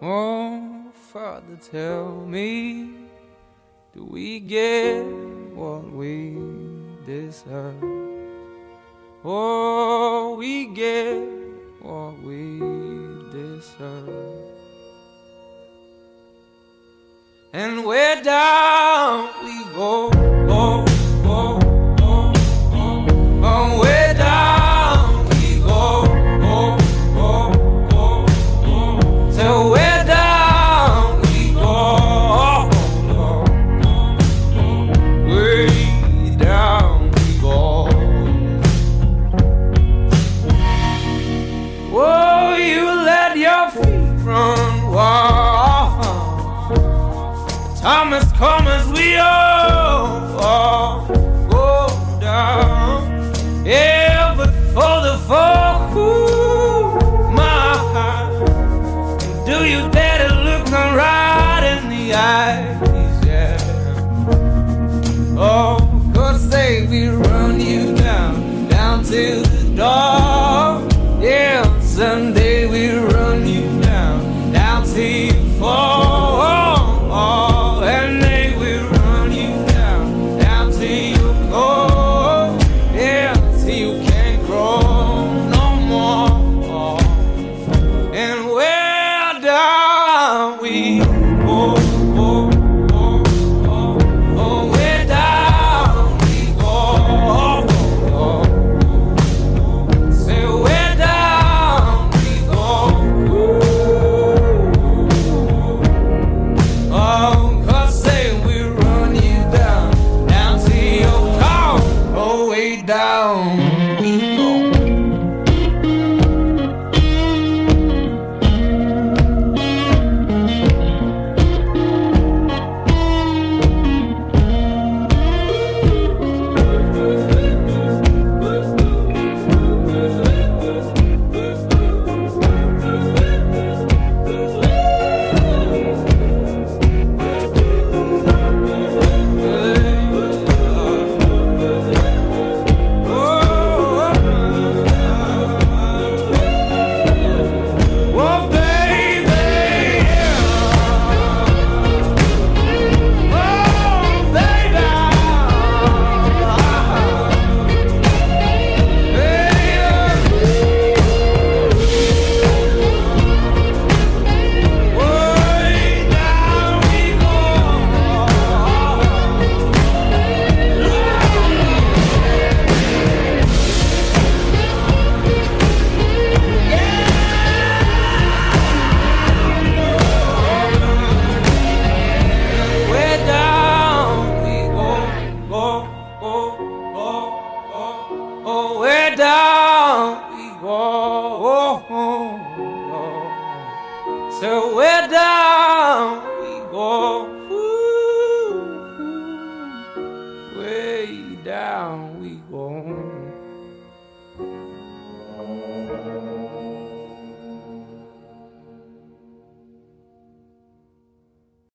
Oh, Father, tell me, do we get what we deserve? Oh, we get what we deserve. And where down we go, oh, oh, oh, oh, oh, where down we go, oh, oh, oh, oh, so where down we go, oh, oh, oh, way down we go. Oh, you let your feet run wild. Time has come as we all go down. Yeah, but for the fall, my heart, do you dare to look me right in the eyes? Yeah. Oh, 'cause they will run you down, down to the door. Yeah, someday we'll run you down, down till you fall. And they will run you down, down till you go. Yeah, till you can't grow no more. And where down we go, oh, oh, oh, oh, where down we go, oh, oh, oh. Say where down we go, ooh, oh. Down we go. Oh, where down we go, oh, oh, oh. So where down we go.